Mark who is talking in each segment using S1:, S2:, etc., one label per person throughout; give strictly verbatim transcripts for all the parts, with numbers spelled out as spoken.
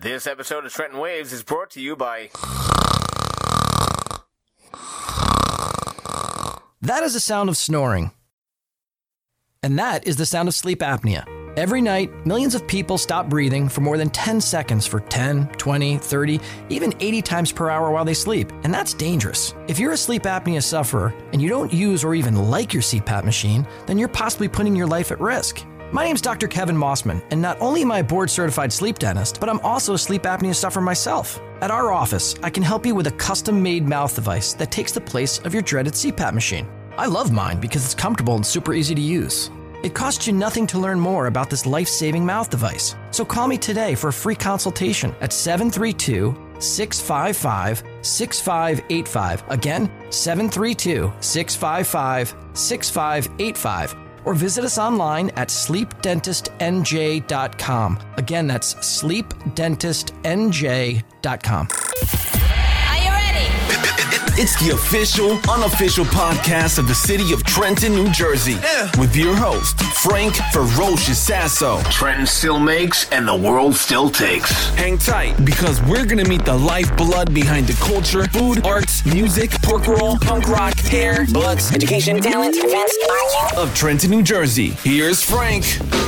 S1: This episode of Trenton Waves is brought to you by...
S2: That is the sound of snoring. And that is the sound of sleep apnea. Every night, millions of people stop breathing for more than ten seconds for ten, twenty, thirty, even eighty times per hour while they sleep. And that's dangerous. If you're a sleep apnea sufferer and you don't use or even like your C PAP machine, then you're possibly putting your life at risk. My name's Doctor Kevin Mossman, and not only am I a board-certified sleep dentist, but I'm also a sleep apnea sufferer myself. At our office, I can help you with a custom-made mouth device that takes the place of your dreaded C PAP machine. I love mine because it's comfortable and super easy to use. It costs you nothing to learn more about this life-saving mouth device. So call me today for a free consultation at seven three two, six five five, six five eight five. Again, seven three two, six five five, six five eight five. Or visit us online at sleep dentist n j dot com. Again, that's sleep dentist n j dot com.
S3: Are you ready?
S4: It's the official, unofficial podcast of the city of Trenton, New Jersey. Yeah. With your host, Frank Ferocious Sasso.
S1: Trenton still makes and the world still takes.
S4: Hang tight, because we're going to meet the lifeblood behind the culture, food, arts, music, pork roll, punk rock, hair, butts, education, talent, events, arts of Trenton, New Jersey. Here's Frank.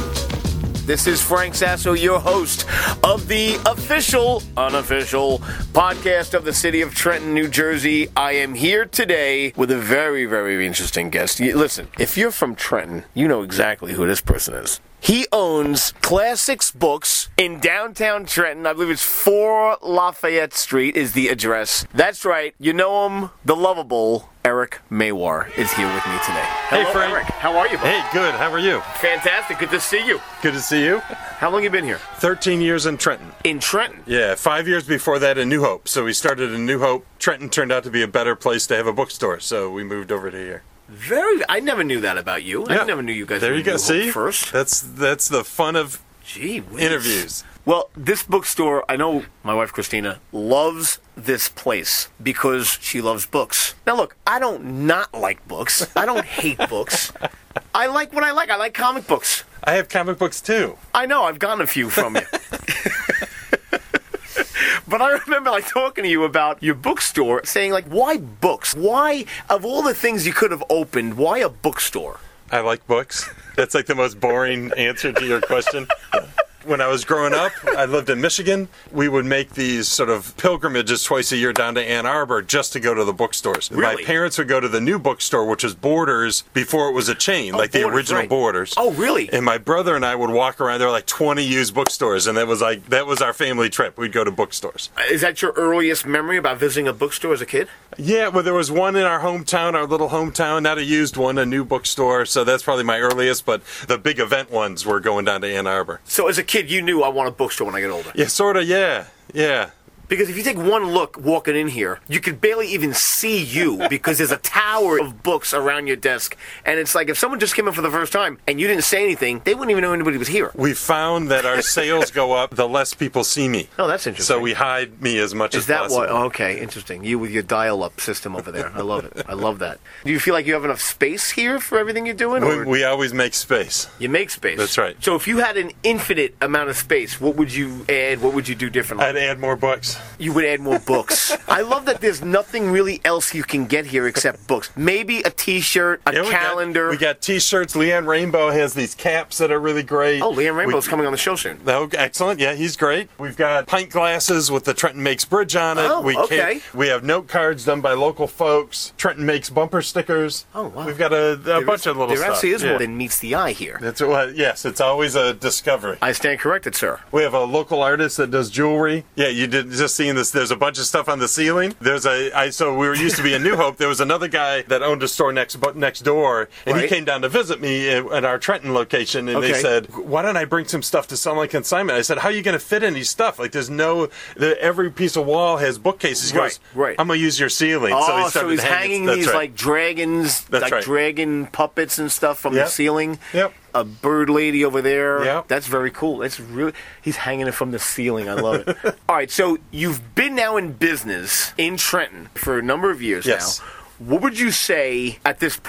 S1: This is Frank Sasso, your host of the official, unofficial podcast of the city of Trenton, New Jersey. I am here today with a very, very interesting guest. Listen, if you're from Trenton, you know exactly who this person is. He owns Classics Books in downtown Trenton. I believe it's four Lafayette Street is the address. That's right. You know him, the lovable Eric Maywar is here with me today. Hello,
S5: hey, Frank.
S1: Eric. How are you, bud?
S5: Hey, good. How are you?
S1: Fantastic. Good to see you.
S5: Good to see you.
S1: How long you been here?
S5: thirteen years in Trenton.
S1: In Trenton?
S5: Yeah, five years before that in New Hope. So we started in New Hope. Trenton turned out to be a better place to have a bookstore, so we moved over to here.
S1: Very. I never knew that about you.
S5: Yeah.
S1: I never knew you guys
S5: there
S1: were
S5: you go.
S1: New
S5: See?
S1: Hope first.
S5: That's that's the fun of
S1: Gee whiz.
S5: interviews.
S1: Well, this bookstore, I know my wife Christina loves this place because she loves books. Now look, I don't not like books. I don't hate books. I like what I like. I like comic books.
S5: I have comic books too.
S1: I know, I've gotten a few from you. But I remember like talking to you about your bookstore, saying like, why books? Why, of all the things you could have opened, why a bookstore?
S5: I like books. That's like the most boring answer to your question. When I was growing up, I lived in Michigan. We would make these sort of pilgrimages twice a year down to Ann Arbor just to go to the bookstores.
S1: Really?
S5: My parents would go to the new bookstore, which was Borders, before it was a chain,
S1: Oh,
S5: like the
S1: Borders,
S5: original
S1: right.
S5: Borders.
S1: Oh, really?
S5: And my brother and I would walk around. There were like twenty used bookstores, and that was like that was our family trip. We'd go to bookstores.
S1: Is that your earliest memory about visiting a bookstore as a kid?
S5: Yeah, well, there was one in our hometown, our little hometown, not a used one, a new bookstore. So that's probably my earliest. But the big event ones were going down to Ann Arbor.
S1: So as a kid, you knew I want a bookstore when I get older.
S5: Yeah, sort of. Yeah, yeah.
S1: Because if you take one look walking in here, you could barely even see you because there's a tower of books around your desk. And it's like if someone just came in for the first time and you didn't say anything, they wouldn't even know anybody was here.
S5: We found that our sales go up the less people see me.
S1: Oh, that's interesting.
S5: So we hide me as much
S1: Is
S5: as
S1: that
S5: possible.
S1: what? Oh, okay, interesting. You with your dial-up system over there. I love it. I love that. Do you feel like you have enough space here for everything you're doing?
S5: We,
S1: Or
S5: we always make space.
S1: you make space.
S5: That's right.
S1: So if you had an infinite amount of space, what would you add? What would you do differently?
S5: I'd add more books.
S1: You would add more books. I love that there's nothing really else you can get here except books. Maybe a T-shirt, a
S5: Yeah, we
S1: calendar.
S5: Got, we got T-shirts. Leanne Rainbow has these caps that are really great.
S1: Oh, Liam Rainbow's
S5: We-
S1: coming on the show soon.
S5: Oh, excellent. Yeah, he's great. We've got pint glasses with the Trenton Makes Bridge on it.
S1: Oh,
S5: we
S1: okay.
S5: We have note cards done by local folks. Trenton Makes bumper stickers.
S1: Oh, wow.
S5: We've got a, a
S1: There
S5: bunch
S1: is-
S5: of little
S1: there
S5: stuff.
S1: There actually is
S5: yeah.
S1: more than meets the eye here.
S5: That's what, yes, it's always a discovery.
S1: I stand corrected, sir.
S5: We have a local artist that does jewelry. Yeah, you did just seeing this. There's a bunch of stuff on the ceiling. There's a I so we were used to be in New Hope. There was another guy that owned a store next bu- next door, and
S1: Right.
S5: he came down to visit me at, at our Trenton location, and
S1: Okay.
S5: they said, "Why don't I bring some stuff to sell on consignment?" I said, "How are you going to fit any stuff? Like, there's no the, every piece of wall has bookcases." He
S1: Right,
S5: goes,
S1: right.
S5: I'm going to use your ceiling.
S1: Oh,
S5: so, he
S1: so,
S5: started
S1: he's
S5: hanging,
S1: hanging
S5: that's
S1: these
S5: right.
S1: like dragons,
S5: That's
S1: like
S5: right.
S1: dragon puppets and stuff from
S5: Yep.
S1: the ceiling.
S5: Yep.
S1: A bird lady over there.
S5: Yep.
S1: That's very cool. It's really he's hanging it from the ceiling. I love it. All right, so you've been now in business in Trenton for a number of years
S5: Yes.
S1: now. What would you say at this point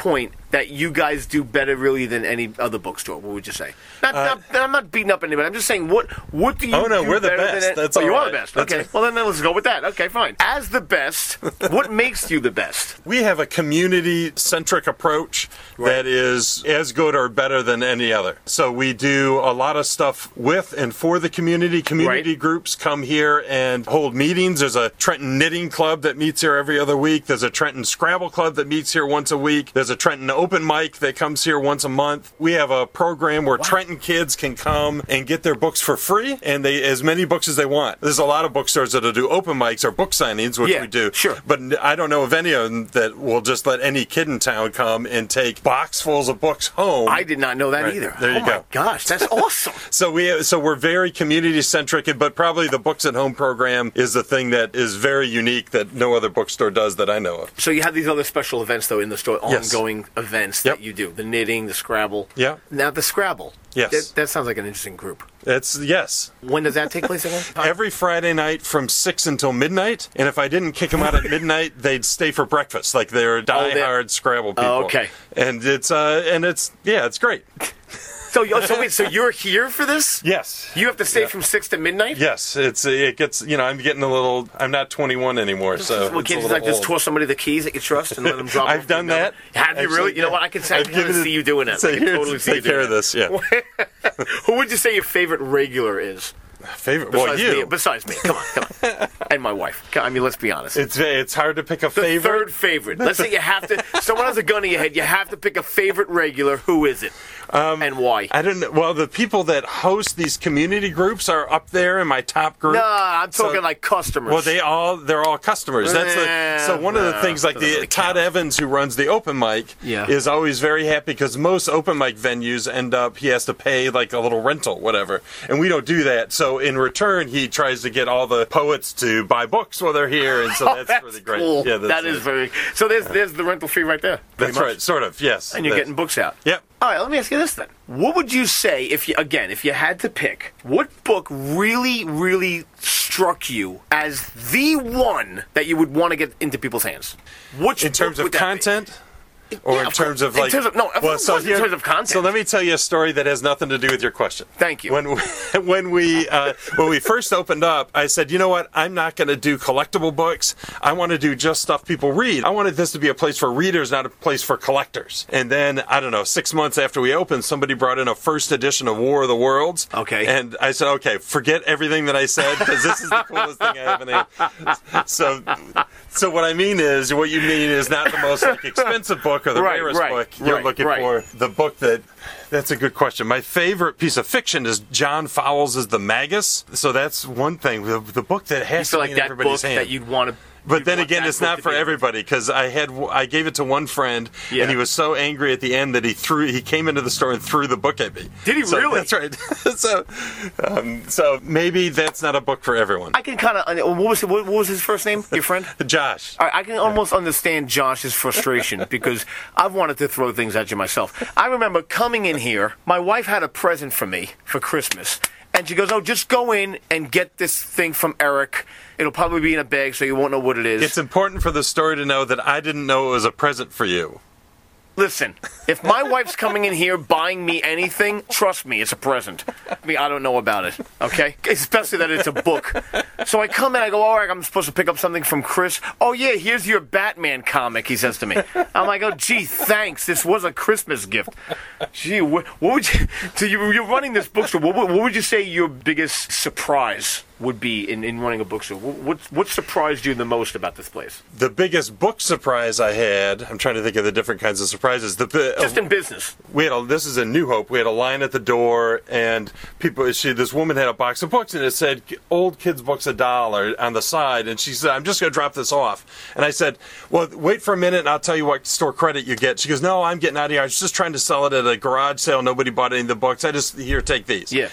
S1: that you guys do better really than any other bookstore? What would you say? Not, uh, not, I'm not beating up anybody. I'm just saying, what what do you
S5: oh, no,
S1: do
S5: we're the
S1: better
S5: best.
S1: than
S5: That's
S1: oh, you
S5: all
S1: are
S5: right.
S1: the best.
S5: That's
S1: okay,
S5: right.
S1: well, then let's go with that. Okay, fine. As the best, what makes you the best?
S5: We have a community-centric approach
S1: Right.
S5: that is as good or better than any other. So we do a lot of stuff with and for the community. Community
S1: Right.
S5: groups come here and hold meetings. There's a Trenton Knitting Club that meets here every other week. There's a Trenton Scrabble Club that meets here once a week. There's a Trenton Open Mic that comes here once a month. We have a program where Trenton kids can come and get their books for free, and they as many books as they want. There's a lot of bookstores that'll do open mics or book signings, which
S1: Yeah,
S5: we do.
S1: sure.
S5: But I don't know of any of them that will just let any kid in town come and take boxfuls of books home.
S1: I did not know that
S5: Right,
S1: either.
S5: there you
S1: oh
S5: go.
S1: my gosh, that's awesome.
S5: So we so we're very community centric, but probably the Books at Home program is the thing that is very unique that no other bookstore does that I know of.
S1: So you have these other special events, though, in the store,
S5: Yes.
S1: ongoing events
S5: Yep.
S1: that you do. The knitting, the Scrabble.
S5: Yeah.
S1: Now, the Scrabble.
S5: Yes.
S1: That, that sounds like an interesting group.
S5: It's yes.
S1: When does that take place again?
S5: Every Friday night from six until midnight, and if I didn't kick them out at midnight, they'd stay for breakfast. Like they're
S1: they're-
S5: diehard Scrabble people.
S1: Oh, okay.
S5: And it's uh, and it's yeah, it's great.
S1: So, you- so wait, so you're here for this?
S5: Yes.
S1: You have to stay
S5: Yeah.
S1: from six to midnight?
S5: Yes, it's it gets you know I'm getting a little I'm not twenty-one anymore, so
S1: Well,
S5: it's
S1: can't
S5: a
S1: you
S5: little
S1: like just
S5: old.
S1: toss somebody the keys that you trust and let them drop?
S5: I've
S1: off
S5: done
S1: your
S5: that.
S1: number? Have you
S5: Actually,
S1: really? You know
S5: yeah.
S1: what? I can, I
S5: I've
S1: can
S5: given
S1: see
S5: it-
S1: you doing that.
S5: So
S1: I can
S5: here,
S1: totally see you
S5: take
S1: doing
S5: care of
S1: that.
S5: this. Yeah.
S1: Who would you say your favorite regular is?
S5: Favorite?
S1: Besides
S5: Well, you.
S1: me. Besides me. Come on, come on. And my wife. I mean, let's be honest.
S5: It's it's hard to pick a
S1: the
S5: favorite.
S1: third favorite. Let's say you have to. Someone has a gun in your head. You have to pick a favorite regular. Who is it? Um, and why?
S5: I don't know. Well, the people that host these community groups are up there in my top group.
S1: Nah, I'm talking
S5: So-
S1: like customers.
S5: Well, they all they're all customers. That's
S1: Nah,
S5: the, so one of the
S1: nah,
S5: things like
S1: doesn't
S5: the
S1: really
S5: Todd
S1: count.
S5: Evans who runs the open mic
S1: Yeah.
S5: is always very happy because most open mic venues end up he has to pay like a little rental, whatever, and we don't do that. So in return, he tries to get all the poets to buy books while they're here, and so
S1: Oh,
S5: that's,
S1: that's
S5: really great.
S1: cool.
S5: Yeah, that's
S1: that is
S5: it.
S1: very. So there's there's the rental fee right there. pretty
S5: That's
S1: much.
S5: right, sort of. Yes,
S1: And you're
S5: That's-
S1: getting books out.
S5: Yep.
S1: All right, let me ask you this then. What would you say if you, again, if you had to pick, what book really, really struck you as the one that you would want to get into people's hands? Which
S5: In terms
S1: book
S5: of
S1: would that be?
S5: content. Or
S1: Yeah,
S5: in
S1: of
S5: terms
S1: course.
S5: of
S1: In
S5: like,
S1: terms of- no, of course in
S5: here-
S1: terms of content.
S5: So let me tell you a story that has nothing to do with your question.
S1: Thank you.
S5: When we, when we uh, when we first opened up, I said, you know what? I'm not going to do collectible books. I want to do just stuff people read. I wanted this to be a place for readers, not a place for collectors. And then I don't know, six months after we opened, somebody brought in a first edition of War of the Worlds.
S1: Okay.
S5: And I said, okay, forget everything that I said because this is the coolest thing I have in here. So. So what I mean is, what you mean is not the most like, expensive book or the
S1: Right,
S5: rarest
S1: right,
S5: book. You're
S1: right,
S5: looking
S1: right.
S5: for the book that. That's a good question. My favorite piece of fiction is John Fowles' The Magus. So that's one thing. The, the book that
S1: You
S5: has
S1: feel
S5: to
S1: like
S5: be in
S1: that
S5: everybody's
S1: book
S5: hand.
S1: that you'd want to.
S5: But then again, it's not for everybody because I had I gave it to one friend
S1: Yeah.
S5: and he was so angry at the end that he threw he came into the store and threw the book at me.
S1: Did he
S5: So
S1: really?
S5: That's right. so, um, so maybe that's not a book for everyone.
S1: I can kind of. What was what was his first name? Your friend?
S5: Josh.
S1: All right, I can almost understand Josh's frustration because I've wanted to throw things at you myself. I remember coming in here, my wife had a present for me for Christmas, and she goes, "Oh, just go in and get this thing from Eric. It'll probably be in a bag, so you won't know what it is."
S5: It's important for the story to know that I didn't know it was a present for you.
S1: Listen, if my wife's coming in here buying me anything, trust me, it's a present. I mean, I don't know about it, okay? Especially that it's a book. So I come in, I go, all right, I'm supposed to pick up something from Chris. Oh, yeah, here's your Batman comic, he says to me. I'm like, oh, gee, thanks. This was a Christmas gift. Gee, what, what would you... So you, you're running this bookstore. What, what would you say your biggest surprise would be in, in running a bookstore? What, what, what surprised you the most about this place?
S5: The biggest book surprise I had, I'm trying to think of the different kinds of surprises. The,
S1: Just in business.
S5: we had a, this is in New Hope. We had a line at the door, and people. She, this woman had a box of books, and it said "Old Kids Books a dollar" on the side. And she said, "I'm just going to drop this off." And I said, "Well, wait for a minute, and I'll tell you what store credit you get." She goes, "No, I'm getting out of here. I was just trying to sell it at a garage sale. Nobody bought any of the books. I just here, take these."
S1: Yeah.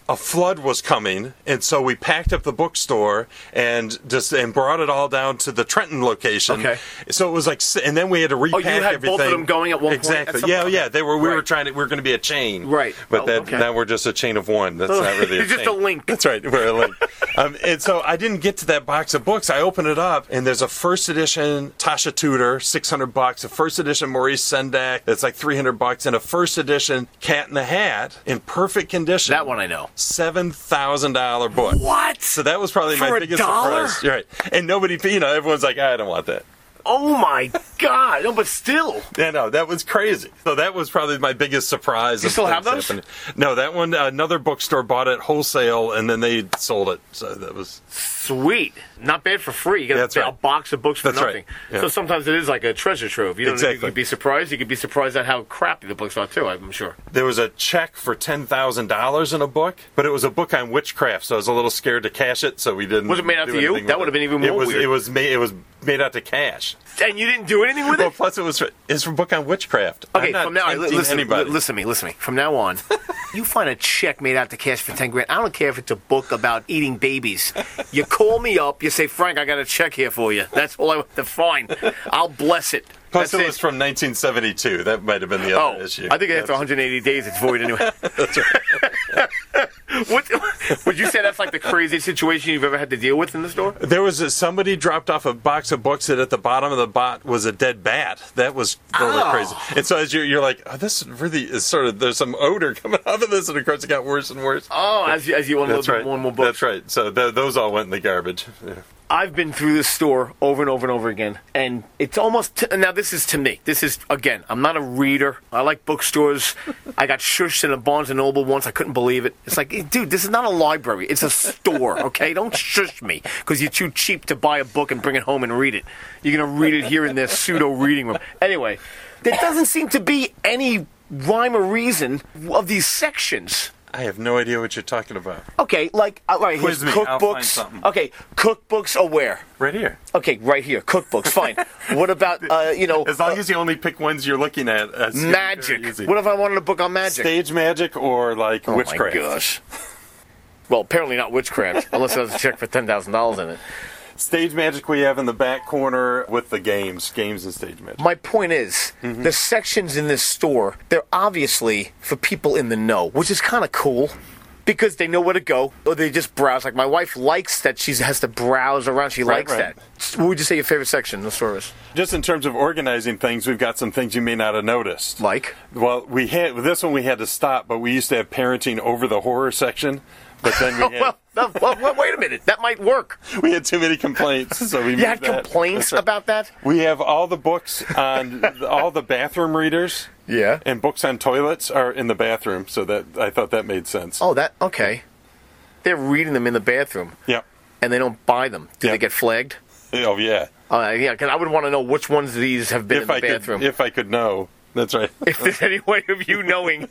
S5: a flood was coming, and so we packed up the bookstore and just and brought it all down to the Trenton location.
S1: Okay.
S5: So it was like, and then we had to repack
S1: Oh, you had
S5: everything.
S1: both of them going at one point?
S5: Exactly.
S1: At some
S5: yeah,
S1: point?
S5: yeah. They were. We were
S1: Right.
S5: trying to. We were going to be a chain.
S1: Right.
S5: But
S1: Oh,
S5: that,
S1: okay.
S5: now we're just a chain of one. That's not really a
S1: You're just
S5: chain.
S1: a link.
S5: That's right. We're a link. um, and so I didn't get to that box of books. I open it up, and there's a first edition Tasha Tudor, six hundred bucks. A first edition Maurice Sendak, that's like three hundred bucks, and a first edition Cat in the Hat in perfect condition.
S1: That one I know.
S5: Seven thousand dollar book.
S1: What?
S5: So that was probably
S1: For
S5: my
S1: a
S5: biggest
S1: dollar?
S5: surprise. You're right. And nobody, you know, everyone's like, I don't want that.
S1: Oh my God! No, but still.
S5: Yeah, no, that was crazy. So that was probably my biggest surprise.
S1: You
S5: of
S1: still have
S5: things
S1: those?
S5: happening. No, that one, another bookstore bought it wholesale, and then they sold it. So that was...
S1: Sweet. Not bad for free. You get
S5: That's
S1: a,
S5: right.
S1: a box of books for
S5: That's right.
S1: nothing.
S5: Yeah.
S1: So sometimes it is like a treasure trove. You don't
S5: Exactly.
S1: you could be surprised. You could be surprised at how crappy the books are too, I'm sure.
S5: There was a check for ten thousand dollars in a book, but it was a book on witchcraft, so I was a little scared to cash it, so we didn't...
S1: Was it made out
S5: do
S1: to you?
S5: anything
S1: That
S5: with
S1: would have
S5: it.
S1: been even more
S5: it was,
S1: weird.
S5: It was, made, it was made out to cash.
S1: And you didn't do anything with
S5: Well,
S1: it?
S5: plus it was it's a book on witchcraft.
S1: Okay,
S5: I'm not
S1: from now on,
S5: tempting
S1: listen,
S5: anybody.
S1: listen to me, listen to me. From now on, you find a check made out to cash for ten grand. I don't care if it's a book about eating babies. You call me up, you say, Frank, I got a check here for you. That's all I want to find. I'll bless it.
S5: Plus
S1: That's
S5: it was from nineteen seventy-two. That might have been the
S1: Oh,
S5: other issue.
S1: I think after one hundred eighty days, it's void anyway.
S5: That's right.
S1: what, would you say that's like the craziest situation you've ever had to deal with in the store?
S5: There was a, somebody dropped off a box of books that at the bottom of the bot was a dead bat. That was really
S1: Oh.
S5: crazy. And so as you're, you're like, oh, this really is sort of, there's some odor coming out of this, and of course it got worse and worse.
S1: Oh, as you, as you unload
S5: That's right.
S1: more and more books.
S5: That's right. So th- those all went in the garbage. Yeah.
S1: I've been through this store over and over and over again, and it's almost t- now. This is to me. This is again. I'm not a reader. I like bookstores. I got shushed in a Barnes and Noble once. I couldn't believe it. It's like, dude, this is not a library. It's a store. Okay, don't shush me because you're too cheap to buy a book and bring it home and read it. You're gonna read it here in this pseudo reading room. Anyway, there doesn't seem to be any rhyme or reason of these sections.
S5: I have no idea what you're talking about.
S1: Okay, like uh, right here's
S5: Quiz me. I'll find
S1: cookbooks.
S5: something.
S1: Okay, cookbooks are where?
S5: Right here.
S1: Okay, right here, cookbooks. Fine. What about uh, you know?
S5: As long
S1: uh,
S5: as you only pick ones you're looking at. uh, it's very
S1: magic.
S5: easy.
S1: What if I wanted a book on magic?
S5: Stage magic or like
S1: oh
S5: witchcraft?
S1: my gosh. Well, apparently not witchcraft, unless there's a check for ten thousand dollars in it.
S5: Stage magic we have in the back corner with the games, games and stage magic.
S1: My point is,
S5: Mm-hmm.
S1: the sections in this store, they're obviously for people in the know, which is kind of cool. Because they know where to go, or they just browse. Like my wife likes that she has to browse around. She
S5: Right,
S1: likes
S5: right.
S1: that. What would you say your favorite section in the store is?
S5: Just in terms of organizing things, we've got some things you may not have noticed.
S1: Like?
S5: Well, we had with this one we had to stop, but we used to have parenting over the horror section. But then we
S1: Oh,
S5: had,
S1: well, no, well, well, wait a minute. That might work.
S5: we had too many complaints, so we
S1: You
S5: moved
S1: had
S5: that.
S1: complaints
S5: That's right.
S1: about that?
S5: We have all the books on all the bathroom readers.
S1: Yeah.
S5: And books on toilets are in the bathroom, so that I thought that made sense.
S1: Oh, that okay. They're reading them in the bathroom,
S5: Yep.
S1: and they don't buy them. Do
S5: Yeah.
S1: they get flagged?
S5: Oh yeah.
S1: Uh, yeah, because I would want to know which ones of these have been in
S5: If
S1: the
S5: I
S1: bathroom.
S5: could, if I could know. That's right.
S1: If there's any way of you knowing.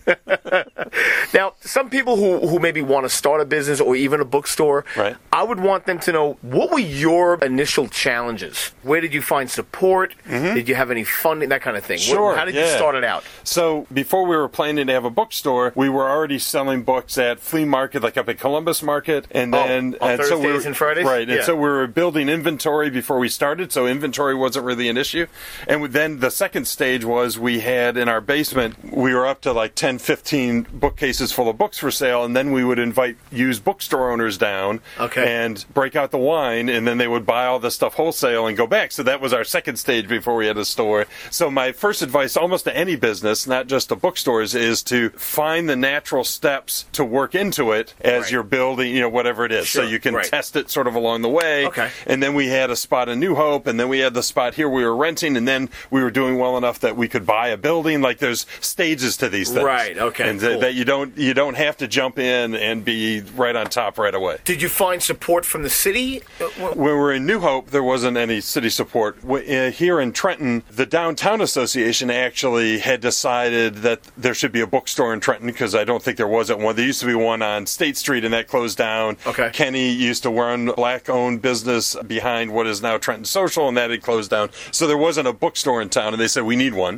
S1: Now, some people who, who maybe want to start a business or even a bookstore,
S5: Right.
S1: I would want them to know, what were your initial challenges? Where did you find support? Did you have any funding? That kind of thing. What-
S5: Sure,
S1: How did you
S5: yeah.
S1: start it out?
S5: So before we were planning to have a bookstore, we were already selling books at flea market, like up at Columbus Market, and
S1: Oh,
S5: then
S1: on
S5: and so we
S1: Thursdays
S5: were,
S1: and Fridays?
S5: right?
S1: Yeah.
S5: And so we were building inventory before we started, so inventory wasn't really an issue. And then the second stage was we had in our basement, we were up to like ten, fifteen bookcases full of books for sale, and then we would invite used bookstore owners down
S1: Okay.
S5: and break out the wine, and then they would buy all the stuff wholesale and go back. So that was our second stage before we had a store. So my first advice almost to any business, not just to bookstores, is to find the natural steps to work into it as
S1: Right.
S5: you're building, you know, whatever it is.
S1: Sure,
S5: So you can
S1: right.
S5: test it sort of along the way.
S1: Okay.
S5: And then we had a spot in New Hope, and then we had the spot here we were renting, and then we were doing well enough that we could buy a building. Like there's stages to these things.
S1: Right, okay,
S5: And th-
S1: cool.
S5: that you don't you don't have to jump in and be right on top right away.
S1: Did you find support from the city? Uh, wh-
S5: When we were in New Hope, there wasn't any city support. W- uh, Here in Trenton, the Downtown Association actually had decided that there should be a bookstore in Trenton, because I don't think there wasn't one. There used to be one on State Street, and that closed down.
S1: Okay.
S5: Kenny used to run a black-owned business behind what is now Trenton Social, and that had closed down. So there wasn't a bookstore in town, and they said, we need one.
S1: Sure.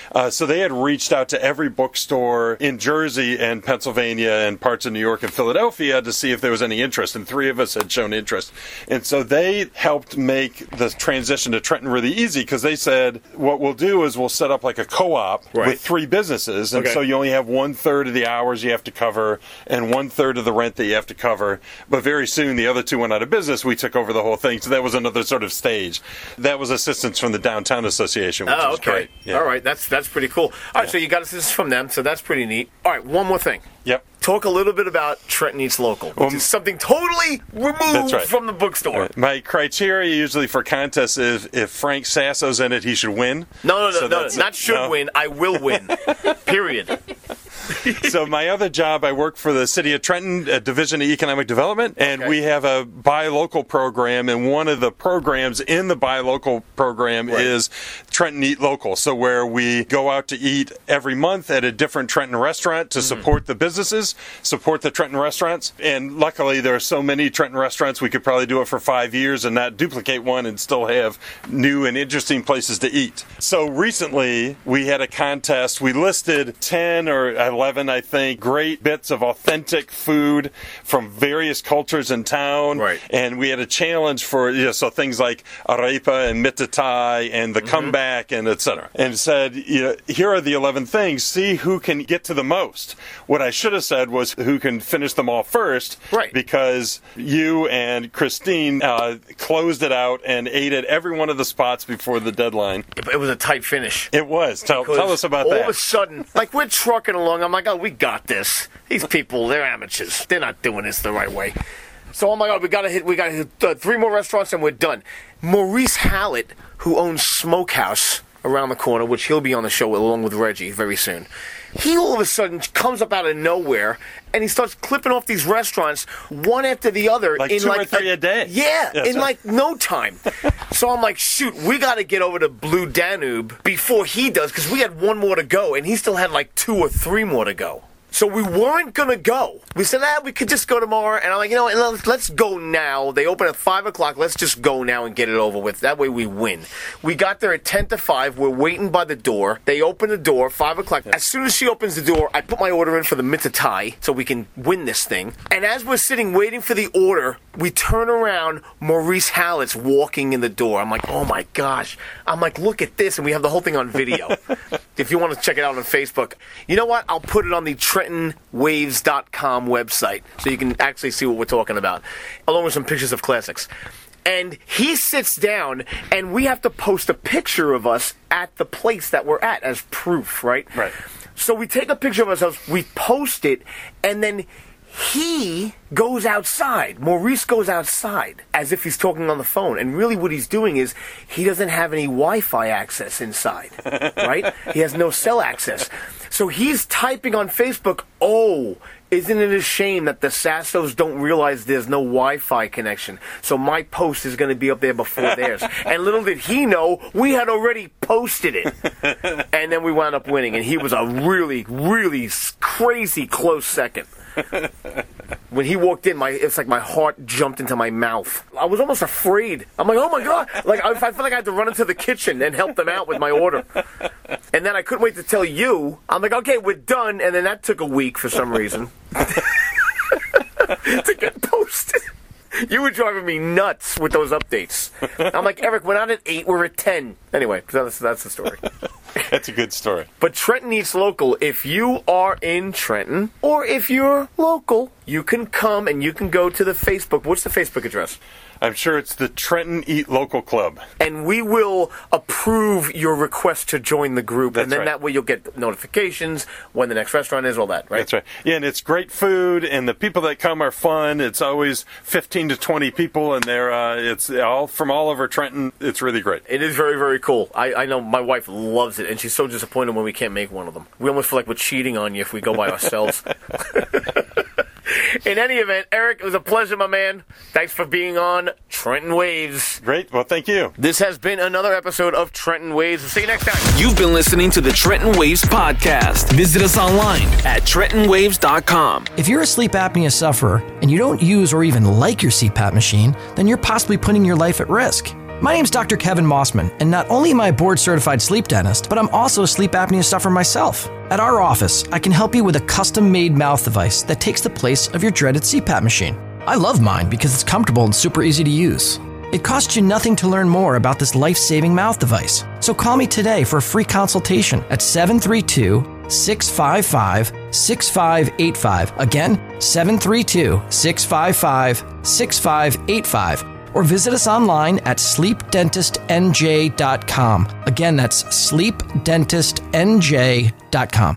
S5: Uh, so they had reached out to every bookstore in Jersey and Pennsylvania and parts of New York and Philadelphia to see if there was any interest, and three of us had shown interest. And so they helped make the transition to Trenton really easy, because they said, what we'll do is we'll set up like a co-op
S1: right.
S5: with three businesses, and
S1: okay.
S5: so you only have one-third of the hours you have to cover and one-third of the rent that you have to cover. But very soon, the other two went out of business. We took over the whole thing, so that was another sort of stage. That was assistance from the Downtown Association, which
S1: oh,
S5: was
S1: okay.
S5: great. Yeah.
S1: All right, that's that's pretty cool. All right, yeah. so you got assistance from them, so that's pretty neat. All right, one more thing.
S5: Yep.
S1: Talk a little bit about Trenton Eats Local, which
S5: well,
S1: is something totally removed
S5: right.
S1: from the bookstore.
S5: Right. My criteria usually for contests is if Frank Sasso's in it, he should win.
S1: No, no, no,
S5: so
S1: no, not should
S5: no.
S1: win. I will win. Period.
S5: So my other job, I work for the City of Trenton, a Division of Economic Development, and
S1: okay.
S5: we have a buy local program, and one of the programs in the buy local program
S1: right.
S5: is Trenton Eat Local. So where we go out to eat every month at a different Trenton restaurant to mm-hmm. support the businesses, support the Trenton restaurants, and luckily there are so many Trenton restaurants we could probably do it for five years and not duplicate one and still have new and interesting places to eat. So recently we had a contest. We listed ten or eleven, I think, great bits of authentic food from various cultures in town.
S1: Right.
S5: And we had a challenge for, you know, so things like arepa and mitatai and the mm-hmm. comeback and et cetera. And said, you know, here are the eleven things. See who can get to the most. What I should have said was who can finish them all first.
S1: Right.
S5: Because you and Christine uh, closed it out and ate at every one of the spots before the deadline.
S1: It was a tight finish.
S5: It was. Tell, tell us about
S1: all
S5: that.
S1: All of a sudden, like we're trucking along, I'm like, oh, we got this. These people, they're amateurs. They're not doing this the right way. So, oh my God, we gotta hit, we gotta hit uh, three more restaurants and we're done. Maurice Hallett, who owns Smokehouse around the corner, which he'll be on the show along with Reggie very soon. He all of a sudden comes up out of nowhere and he starts clipping off these restaurants one after the other
S5: like
S1: in
S5: two
S1: like
S5: or three a, a day.
S1: Yeah,
S5: That's
S1: in
S5: right.
S1: like no time. So I'm like, shoot, we got to get over to Blue Danube before he does, because we had one more to go and he still had like two or three more to go. So we weren't going to go. We said, ah, we could just go tomorrow. And I'm like, you know what, let's, let's go now. They open at five o'clock. Let's just go now and get it over with. That way we win. We got there at ten to five. We're waiting by the door. They open the door, five o'clock. As soon as she opens the door, I put my order in for the mitatai so we can win this thing. And as we're sitting waiting for the order, we turn around, Maurice Hallett's walking in the door. I'm like, oh my gosh. I'm like, look at this. And we have the whole thing on video. If you want to check it out on Facebook. You know what? I'll put it on the Trenton Waves dot com website so you can actually see what we're talking about, along with some pictures of classics. And he sits down, and we have to post a picture of us at the place that we're at as proof, right?
S5: Right.
S1: So we take a picture of ourselves, we post it, and then he goes outside. Maurice goes outside as if he's talking on the phone. And really what he's doing is he doesn't have any Wi-Fi access inside, right? He has no cell access. So he's typing on Facebook, oh, isn't it a shame that the Sassos don't realize there's no Wi-Fi connection? So my post is going to be up there before theirs. And little did he know, we had already posted it. And then we wound up winning. And he was a really, really crazy close second. When he walked in, my it's like my heart jumped into my mouth. I was almost afraid. I'm like, oh my God. Like, I, I felt like I had to run into the kitchen and help them out with my order. And then I couldn't wait to tell you. I'm like, okay, we're done. And then that took a week for some reason to get posted. You were driving me nuts with those updates. I'm like, Eric, we're not at eight, we're at ten. Anyway, that's, that's the story.
S5: That's a good story.
S1: But Trenton Eats Local, if you are in Trenton, or if you're local, you can come and you can go to the Facebook. What's the Facebook address?
S5: I'm sure it's the Trenton Eat Local Club.
S1: And we will approve your request to join the group.
S5: That's
S1: and then
S5: right.
S1: that way you'll get notifications when the next restaurant is, all that, right?
S5: That's right. Yeah, and it's great food, and the people that come are fun. It's always fifteen to twenty people, and they're uh, it's all from all over Trenton. It's really great.
S1: It is very, very cool. I, I know my wife loves it, and she's so disappointed when we can't make one of them. We almost feel like we're cheating on you if we go by ourselves. In any event, Eric, it was a pleasure, my man. Thanks for being on Trenton Waves.
S5: Great. Well, thank you.
S1: This has been another episode of Trenton Waves. We'll see you next time.
S4: You've been listening to the Trenton Waves podcast. Visit us online at Trenton Waves dot com.
S2: If you're a sleep apnea sufferer and you don't use or even like your C PAP machine, then you're possibly putting your life at risk. My name's Doctor Kevin Mossman, and not only am I a board-certified sleep dentist, but I'm also a sleep apnea sufferer myself. At our office, I can help you with a custom-made mouth device that takes the place of your dreaded C PAP machine. I love mine because it's comfortable and super easy to use. It costs you nothing to learn more about this life-saving mouth device. So call me today for a free consultation at seven three two, six five five, six five eight five. Again, seven three two, six five five, six five eight five. Or visit us online at sleep dentist n j dot com. Again, that's sleep dentist n j dot com.